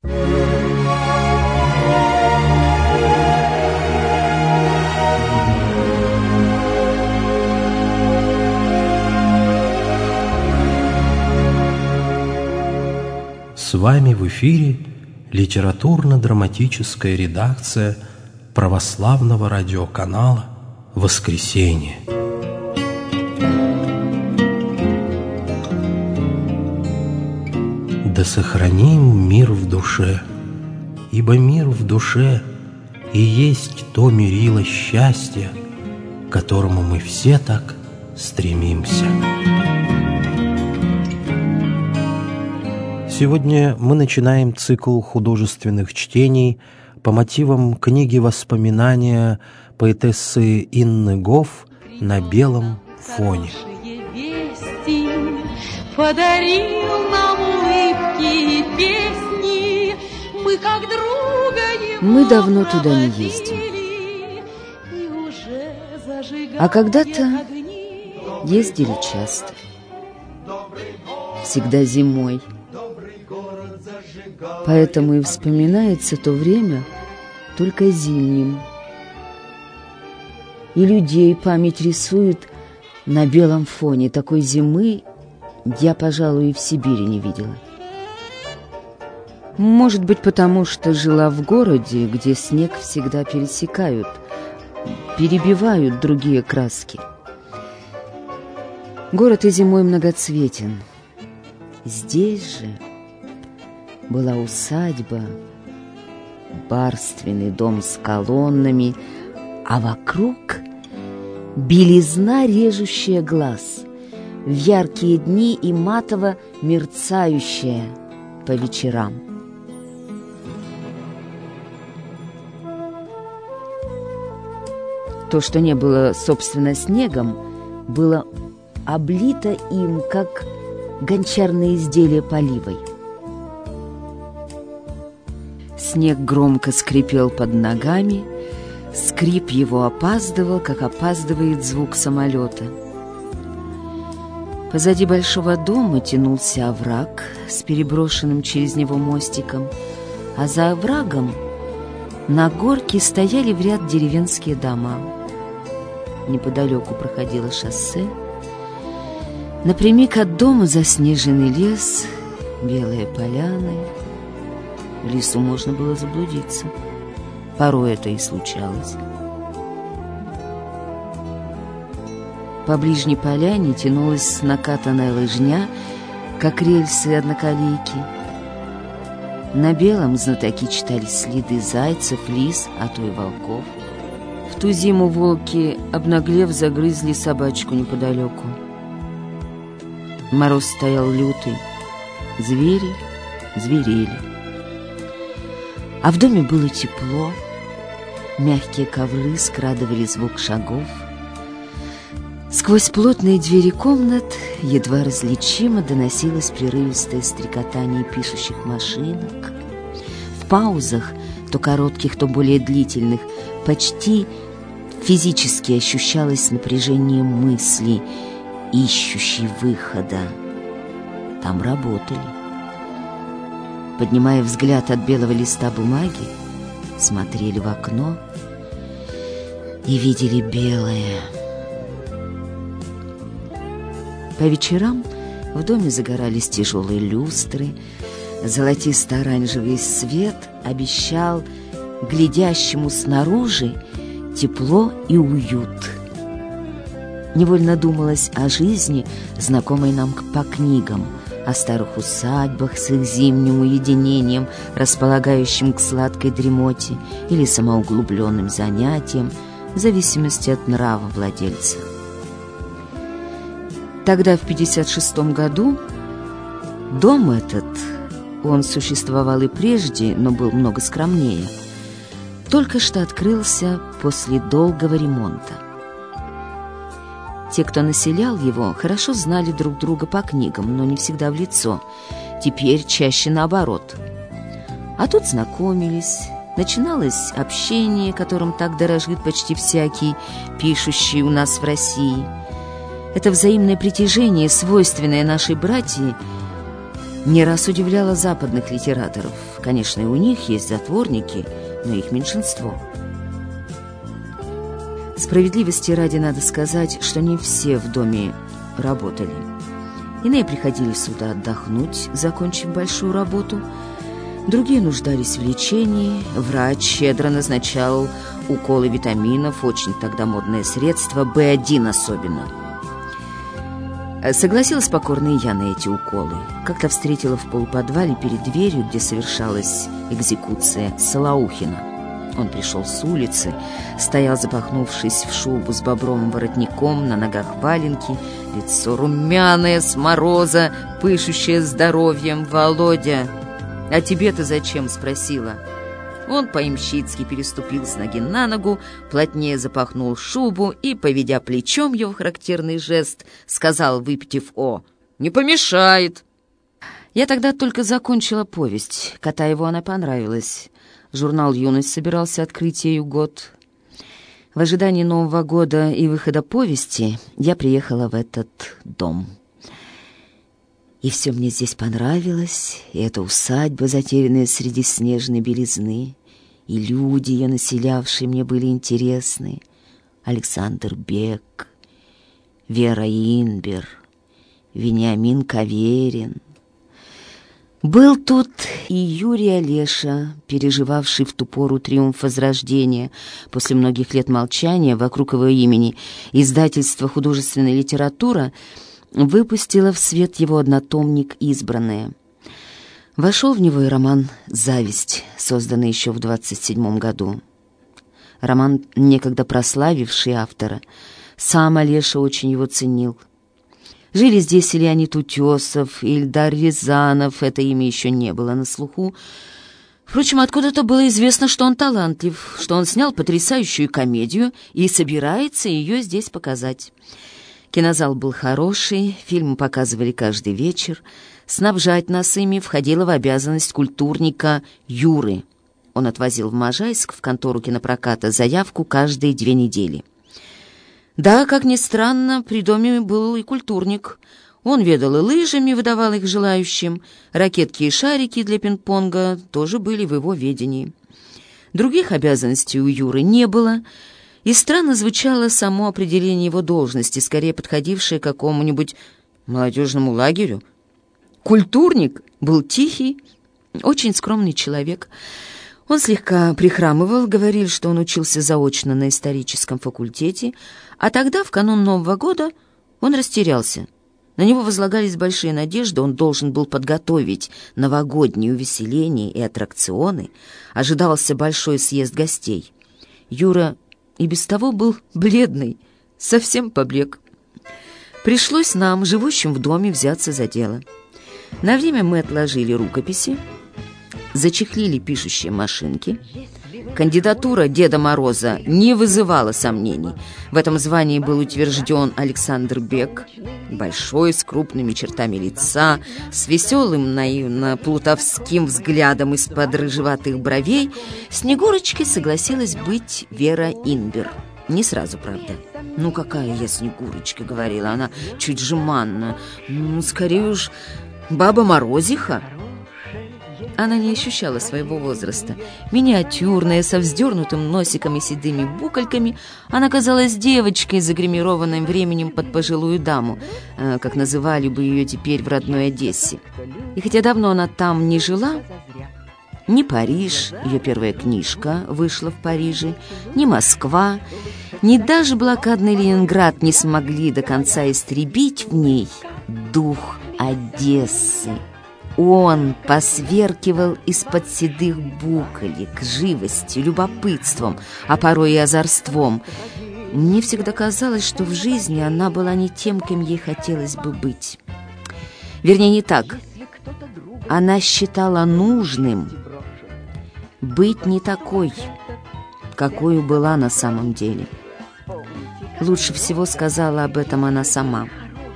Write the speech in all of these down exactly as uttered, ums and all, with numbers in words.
С вами в эфире литературно-драматическая редакция православного радиоканала «Воскресенье». Да сохраним мир в душе, ибо мир в душе и есть то мерило счастья, к которому мы все так стремимся. Сегодня мы начинаем цикл художественных чтений по мотивам книги воспоминания поэтессы Инны Гофф «На белом фоне». Подарил нам улыбки и песни, мы как друга его. Мы давно туда не ездим. А когда-то ездили часто. Всегда зимой. Поэтому и вспоминается то время только зимним. И людей память рисует на белом фоне. Такой зимы я, пожалуй, и в Сибири не видела. Может быть, потому что жила в городе, где снег всегда пересекают, перебивают другие краски. Город и зимой многоцветен. Здесь же была усадьба, барственный дом с колоннами, а вокруг белизна, режущая глаз, в яркие дни и матово мерцающая по вечерам. То, что не было, собственно, снегом, было облито им, как гончарное изделие поливой. Снег громко скрипел под ногами, скрип его опаздывал, как опаздывает звук самолета. Позади большого дома тянулся овраг с переброшенным через него мостиком, а за оврагом на горке стояли в ряд деревенские дома. Неподалеку проходило шоссе. Напрямик от дома заснеженный лес, белые поляны. В лесу можно было заблудиться. Порой это и случалось. По ближней поляне тянулась накатанная лыжня, как рельсы одноколейки. На белом знатоки читали следы зайцев, лис, а то и волков. В ту зиму волки, обнаглев, загрызли собачку неподалеку. Мороз стоял лютый, звери зверели. А в доме было тепло, мягкие ковры скрадывали звук шагов. Сквозь плотные двери комнат едва различимо доносилось прерывистое стрекотание пишущих машинок. В паузах, то коротких, то более длительных, почти физически ощущалось напряжение мысли, ищущей выхода. Там работали. Поднимая взгляд от белого листа бумаги, смотрели в окно и видели белое. По вечерам в доме загорались тяжелые люстры, золотисто-оранжевый свет обещал глядящему снаружи тепло и уют. Невольно думалось о жизни, знакомой нам по книгам, о старых усадьбах с их зимним уединением, располагающим к сладкой дремоте или самоуглубленным занятиям, в зависимости от нрава владельца. Тогда, в пятьдесят шестом году, дом этот, он существовал и прежде, но был много скромнее, только что открылся после долгого ремонта. Те, кто населял его, хорошо знали друг друга по книгам, но не всегда в лицо. Теперь чаще наоборот. А тут знакомились, начиналось общение, которым так дорожит почти всякий, пишущий у нас в России. Это взаимное притяжение, свойственное нашей братьи, не раз удивляла западных литераторов. Конечно, и у них есть затворники, но их меньшинство. Справедливости ради надо сказать, что не все в доме работали. Иные приходили сюда отдохнуть, закончив большую работу. Другие нуждались в лечении. Врач щедро назначал уколы витаминов, очень тогда модное средство, бэ один особенно. Согласилась покорная я на эти уколы. Как-то встретила в полуподвале перед дверью, где совершалась экзекуция, Солоухина. Он пришел с улицы, стоял, запахнувшись в шубу с бобровым воротником, на ногах валенки, лицо румяное с мороза, пышущее здоровьем. «Володя, а тебе-то зачем?» — спросила. Он по-ямщицки переступил с ноги на ногу, плотнее запахнул шубу и, поведя плечом его характерный жест, сказал, выпитив «О, не помешает». Я тогда только закончила повесть. Катаеву она понравилась. Журнал «Юность» собирался открыть ею год. В ожидании Нового года и выхода повести я приехала в этот дом. И все мне здесь понравилось, и эта усадьба, затерянная среди снежной белизны, и люди, ее населявшие, мне были интересны. Александр Бек, Вера Инбер, Вениамин Каверин. Был тут и Юрий Олеша, переживавший в ту пору триумф Возрождения. После многих лет молчания вокруг его имени издательство «Художественная литература» выпустило в свет его однотомник «Избранное». Вошел в него и роман «Зависть», созданный еще в двадцать седьмом году. Роман, некогда прославивший автора, сам Олеша очень его ценил. Жили здесь и Леонид Утесов, и Ильдар Рязанов, это имя еще не было на слуху. Впрочем, откуда-то было известно, что он талантлив, что он снял потрясающую комедию и собирается ее здесь показать. Кинозал был хороший, фильмы показывали каждый вечер. Снабжать нас ими входило в обязанность культурника Юры. Он отвозил в Можайск, в контору кинопроката, заявку каждые две недели. Да, как ни странно, при доме был и культурник. Он ведал и лыжами, выдавал их желающим. Ракетки и шарики для пинг-понга тоже были в его ведении. Других обязанностей у Юры не было, и странно звучало само определение его должности, скорее подходившее к какому-нибудь молодежному лагерю. Культурник был тихий, очень скромный человек. Он слегка прихрамывал, говорил, что он учился заочно на историческом факультете, а тогда, в канун Нового года, он растерялся. На него возлагались большие надежды, он должен был подготовить новогодние увеселения и аттракционы, ожидался большой съезд гостей. Юра и без того был бледный, совсем поблек. Пришлось нам, живущим в доме, взяться за дело. На время мы отложили рукописи, зачехлили пишущие машинки. Кандидатура Деда Мороза не вызывала сомнений. В этом звании был утвержден Александр Бек, большой, с крупными чертами лица, с веселым, наивно-плутовским взглядом из-под рыжеватых бровей. Снегурочкой согласилась быть Вера Инбер. Не сразу, правда. «Ну, какая я Снегурочка», — говорила она чуть жеманно. «Ну, скорее уж, Баба Морозиха». Она не ощущала своего возраста. Миниатюрная, со вздернутым носиком и седыми букольками, она казалась девочкой, загримированной временем под пожилую даму, как называли бы ее теперь в родной Одессе. И хотя давно она там не жила, ни Париж, ее первая книжка вышла в Париже, ни Москва, ни даже блокадный Ленинград не смогли до конца истребить в ней дух Одессы. Он посверкивал из-под седых буколек живостью, любопытством, а порой и озорством. Мне всегда казалось, что в жизни она была не тем, кем ей хотелось бы быть. Вернее, не так. Она считала нужным быть не такой, какой была на самом деле. Лучше всего сказала об этом она сама.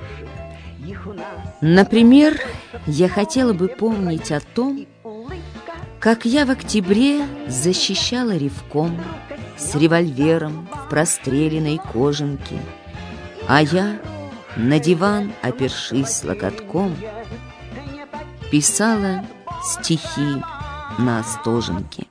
Например, я хотела бы помнить о том, как я в октябре защищала ревком с револьвером в простреленной кожанке, а я, на диван опершись локотком, писала стихи на Остоженке.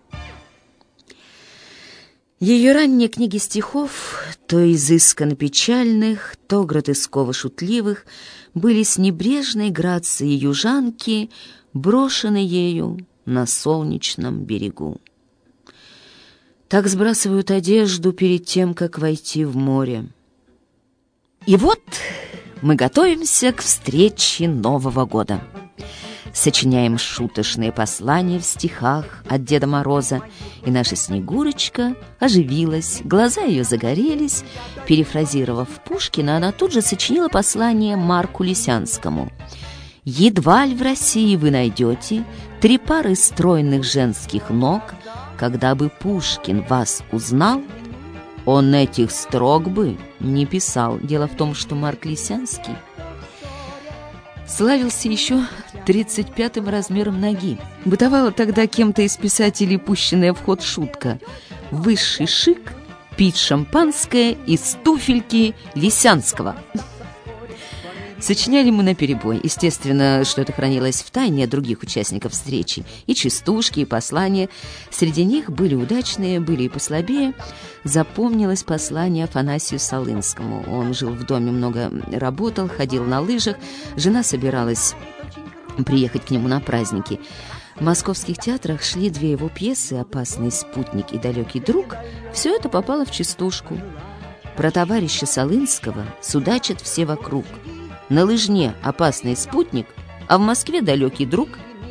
Ее ранние книги стихов, то изысканно печальных, то гротесково-шутливых, были с небрежной грацией южанки брошены ею на солнечном берегу. Так сбрасывают одежду перед тем, как войти в море. И вот мы готовимся к встрече Нового года. Сочиняем шуточные послания в стихах от Деда Мороза, и наша Снегурочка оживилась, глаза ее загорелись. Перефразировав Пушкина, она тут же сочинила послание Марку Лисянскому. «Едва ли в России вы найдете три пары стройных женских ног, когда бы Пушкин вас узнал, он этих строк бы не писал». Дело в том, что Марк Лисянский славился еще тридцать пятым размером ноги. Бытовала тогда кем-то из писателей пущенная в ход шутка: «Высший шик — пить шампанское из туфельки Лисянского». Сочиняли мы наперебой. Естественно, что это хранилось в тайне от других участников встречи. И частушки, и послания. Среди них были удачные, были и послабее. Запомнилось послание Афанасию Солынскому. Он жил в доме, много работал, ходил на лыжах. Жена собиралась приехать к нему на праздники. В московских театрах шли две его пьесы «Опасный спутник» и «Далекий друг». Все это попало в частушку. Про товарища Солынского судачат все вокруг. На лыжне опасный спутник, а в Москве далекий друг.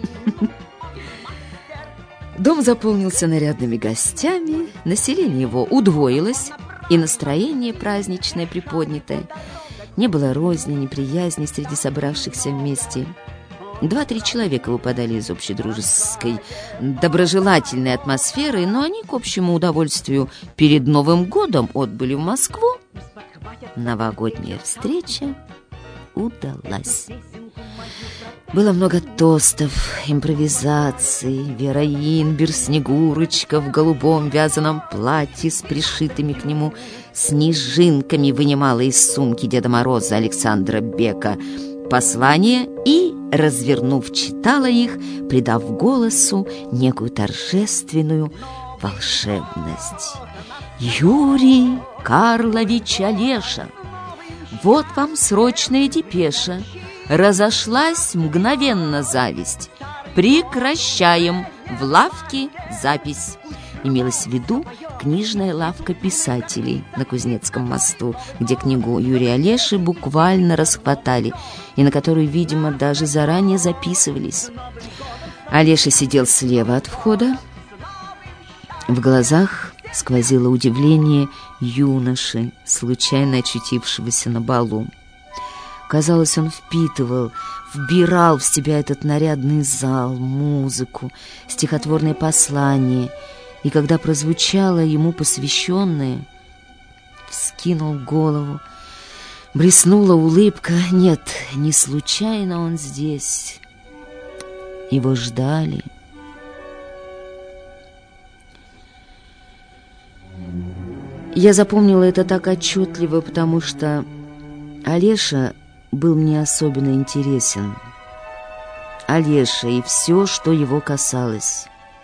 Дом заполнился нарядными гостями, население его удвоилось, и настроение праздничное приподнятое. Не было розни, неприязни среди собравшихся вместе. Два-три человека выпадали из общедружеской, доброжелательной атмосферы, но они к общему удовольствию перед Новым годом отбыли в Москву. Новогодняя встреча удалась. Было много тостов, импровизаций. Вера Инбер, Снегурочка в голубом вязаном платье с пришитыми к нему снежинками вынимала из сумки Деда Мороза Александра Бека послания и, развернув, читала их, придав голосу некую торжественную волшебность. «Юрий Карлович Олеша, вот вам срочная депеша. Разошлась мгновенно зависть. Прекращаем в лавке запись». Имелась в виду книжная лавка писателей на Кузнецком мосту, где книгу Юрия Олеши буквально расхватали, и на которую, видимо, даже заранее записывались. Олеша сидел слева от входа. В глазах сквозило удивление юноши, случайно очутившегося на балу. Казалось, он впитывал, вбирал в себя этот нарядный зал, музыку, стихотворные послания, и когда прозвучало ему посвященное, вскинул голову, блеснула улыбка. Нет, не случайно он здесь. Его ждали. Я запомнила это так отчетливо, потому что Олеша был мне особенно интересен. Олеша и все, что его касалось.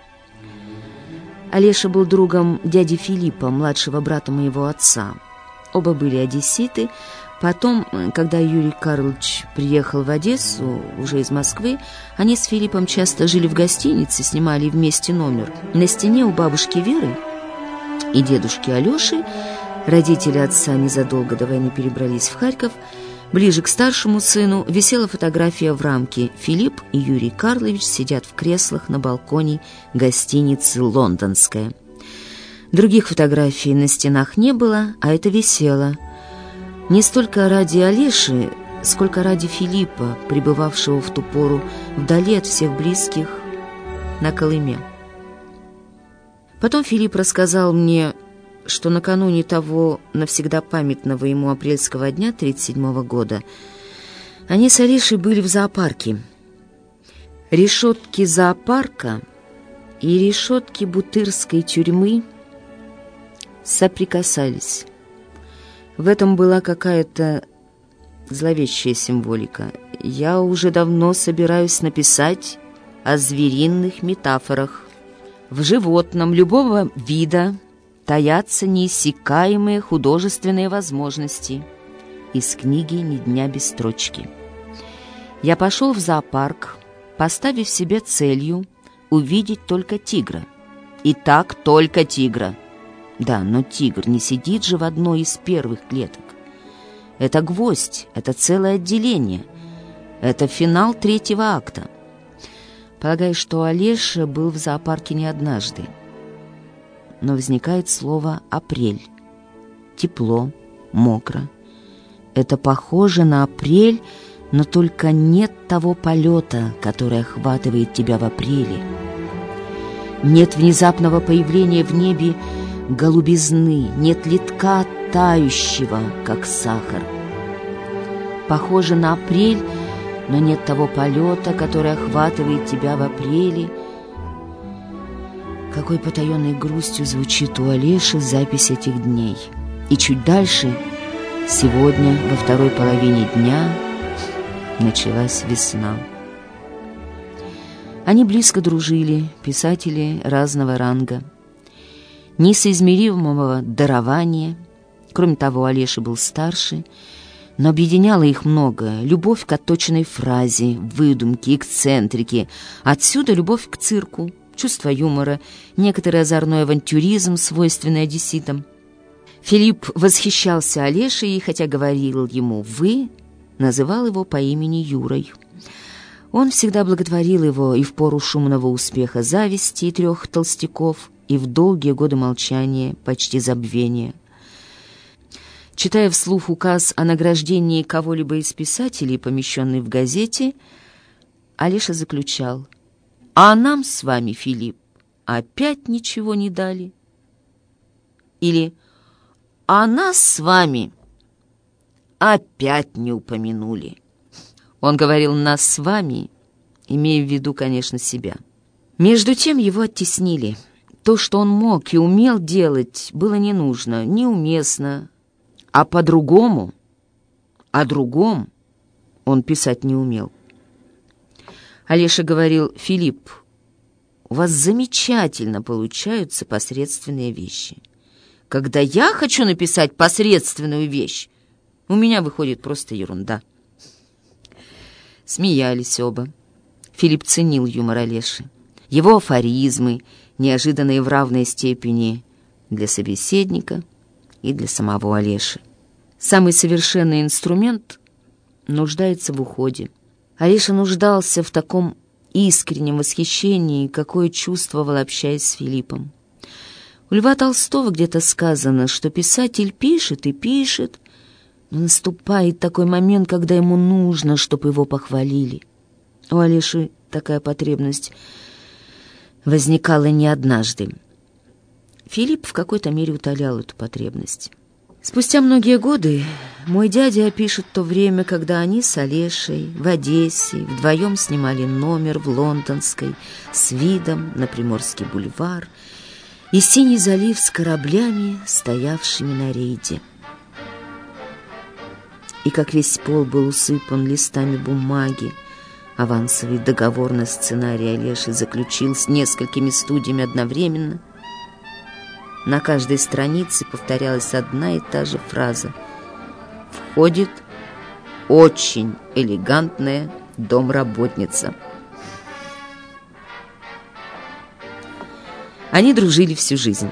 Олеша был другом дяди Филиппа, младшего брата моего отца. Оба были одесситы. Потом, когда Юрий Карлович приехал в Одессу, уже из Москвы, они с Филиппом часто жили в гостинице, снимали вместе номер. На стене у бабушки Веры и дедушки Алеши, родители отца незадолго до войны перебрались в Харьков, ближе к старшему сыну, висела фотография в рамке. Филипп и Юрий Карлович сидят в креслах на балконе гостиницы «Лондонская». Других фотографий на стенах не было, а это висело. Не столько ради Олеши, сколько ради Филиппа, пребывавшего в ту пору вдали от всех близких на Колыме. Потом Филипп рассказал мне, что накануне того навсегда памятного ему апрельского дня тридцать седьмого года они с Олешей были в зоопарке. Решетки зоопарка и решетки бутырской тюрьмы соприкасались. В этом была какая-то зловещая символика. я уже давно собираюсь написать о звериных метафорах. В животном любого вида таятся неиссякаемые художественные возможности. Из книги «Ни дня без строчки». Я пошел в зоопарк, поставив себе целью увидеть только тигра. И так только тигра. Да, но тигр не сидит же в одной из первых клеток. Это гвоздь, это целое отделение. Это финал третьего акта. Полагаю, что Олеша был в зоопарке не однажды. Но возникает слово «апрель». Тепло, мокро. Это похоже на апрель, но только нет того полета, который охватывает тебя в апреле. Нет внезапного появления в небе голубизны, нет литка тающего, как сахар. Похоже на апрель, но нет того полета, который охватывает тебя в апреле. Какой потаенной грустью звучит у Олеши запись этих дней. И чуть дальше, сегодня, во второй половине дня, началась весна. Они близко дружили, писатели разного ранга, несоизмеримого дарования. Кроме того, Олеша был старше, но объединяло их многое. Любовь к отточенной фразе, выдумке, эксцентрике. Отсюда любовь к цирку, чувство юмора, некоторый озорной авантюризм, свойственный одесситам. Филипп восхищался Олешей, и хотя говорил ему «вы», называл его по имени Юрой. Он всегда благотворил его и в пору шумного успеха зависти и трех толстяков, и в долгие годы молчания, почти забвения. Читая вслух указ о награждении кого-либо из писателей, помещенный в газете, Олеша заключал: «А нам с вами, Филипп, опять ничего не дали». Или «А нас с вами опять не упомянули». Он говорил «нас с вами», имея в виду, конечно, себя. Между тем его оттеснили. То, что он мог и умел делать, было не нужно, неуместно. А по-другому, о другом он писать не умел. Олеша говорил: «Филипп, у вас замечательно получаются посредственные вещи. Когда я хочу написать посредственную вещь, у меня выходит просто ерунда». Смеялись оба. Филипп ценил юмор Олеши. Его афоризмы, неожиданные в равной степени для собеседника и для самого Олеши. Самый совершенный инструмент нуждается в уходе. Олеша нуждался в таком искреннем восхищении, какое чувствовал, общаясь с Филиппом. У Льва Толстого где-то сказано, что писатель пишет и пишет, но наступает такой момент, когда ему нужно, чтобы его похвалили. У Олеши такая потребность возникала не однажды. Филипп в какой-то мере утолял эту потребность. Спустя многие годы мой дядя опишет то время, когда они с Олешей в Одессе вдвоем снимали номер в Лондонской с видом на Приморский бульвар и синий залив с кораблями, стоявшими на рейде. И как весь пол был усыпан листами бумаги, авансовый договор на сценарий Олеши заключил с несколькими студиями одновременно. На каждой странице повторялась одна и та же фраза: «Входит очень элегантная домработница». Они дружили всю жизнь.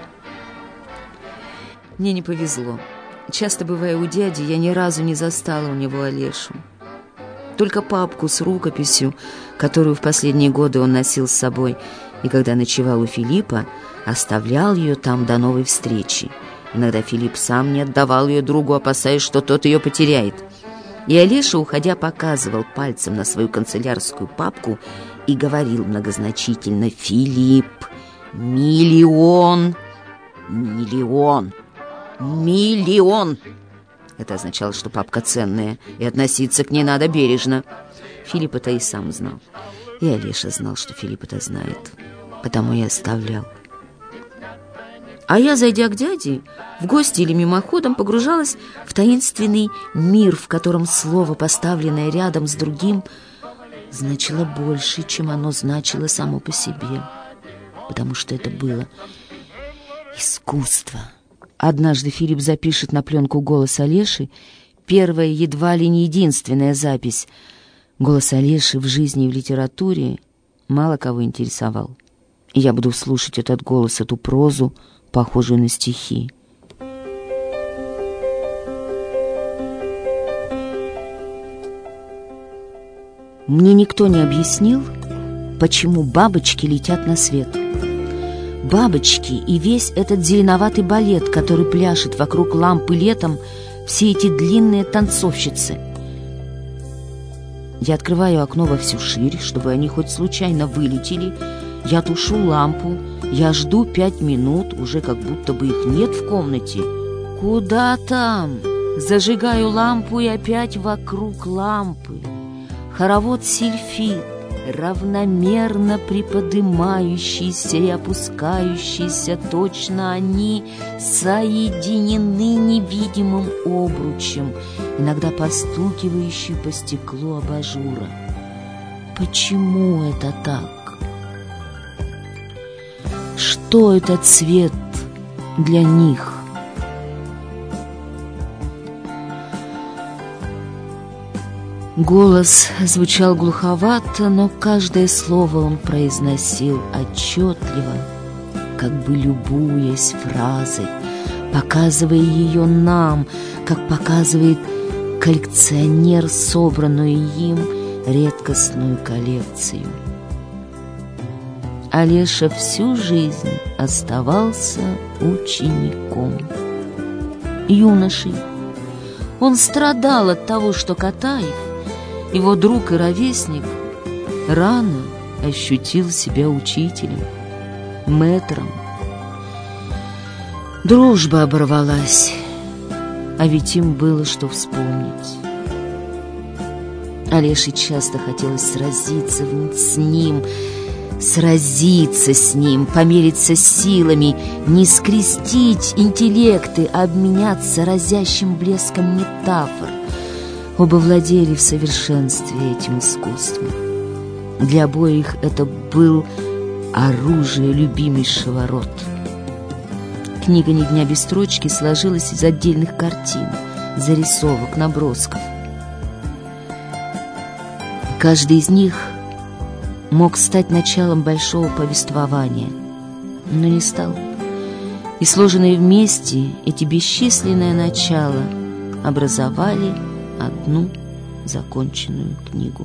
Мне не повезло. Часто бывая у дяди, я ни разу не застала у него Олешу. Только папку с рукописью, которую в последние годы он носил с собой, и когда ночевал у Филиппа, оставлял ее там до новой встречи. Иногда Филипп сам не отдавал ее другу, опасаясь, что тот ее потеряет. И Олеша, уходя, показывал пальцем на свою канцелярскую папку и говорил многозначительно: «Филипп, миллион, миллион, миллион». Это означало, что папка ценная, и относиться к ней надо бережно. Филипп это и сам знал. И Олеша знал, что Филипп это знает, потому и оставлял. А я, зайдя к дяде, в гости или мимоходом погружалась в таинственный мир, в котором слово, поставленное рядом с другим, значило больше, чем оно значило само по себе, потому что это было искусство. Однажды Филипп запишет на пленку голос Олеши, первая, едва ли не единственная запись. Голос Олеши в жизни и в литературе мало кого интересовал. И я буду слушать этот голос, эту прозу, похожую на стихи. Мне никто не объяснил, почему бабочки летят на свет. Бабочки и весь этот зеленоватый балет, который пляшет вокруг лампы летом, все эти длинные танцовщицы. Я открываю окно во всю ширь, чтобы они хоть случайно вылетели. Я тушу лампу, я жду пять минут, уже как будто бы их нет в комнате. Куда там? Зажигаю лампу и опять вокруг лампы. Хоровод сильфид, равномерно приподымающийся и опускающийся, точно они соединены невидимым обручем, иногда постукивающий по стеклу абажура. Почему это так? Что этот цвет для них? Голос звучал глуховато, но каждое слово он произносил отчетливо, как бы любуясь фразой, показывая ее нам, как показывает коллекционер собранную им редкостную коллекцию. Олеша всю жизнь оставался учеником, юношей. Он страдал от того, что Катаев, его друг и ровесник, рано ощутил себя учителем, мэтром. Дружба оборвалась, а ведь им было что вспомнить. Олеше часто хотелось сразиться с ним, сразиться с ним, помериться силами, не скрестить интеллекты, а обменяться разящим блеском метафор. Оба владели в совершенстве этим искусством. Для обоих это был оружие любимейшего род. Книга «Ни дня без строчки» сложилась из отдельных картин, зарисовок, набросков. Каждый из них мог стать началом большого повествования, но не стал. И сложенные вместе эти бесчисленные начала образовали одну законченную книгу.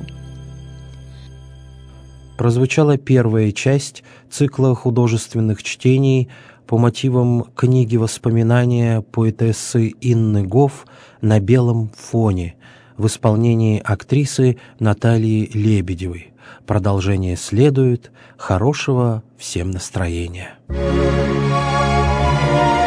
Прозвучала первая часть цикла художественных чтений по мотивам книги воспоминания поэтессы Инны Гофф «На белом фоне» в исполнении актрисы Натальи Лебедевой. Продолжение следует. Хорошего всем настроения.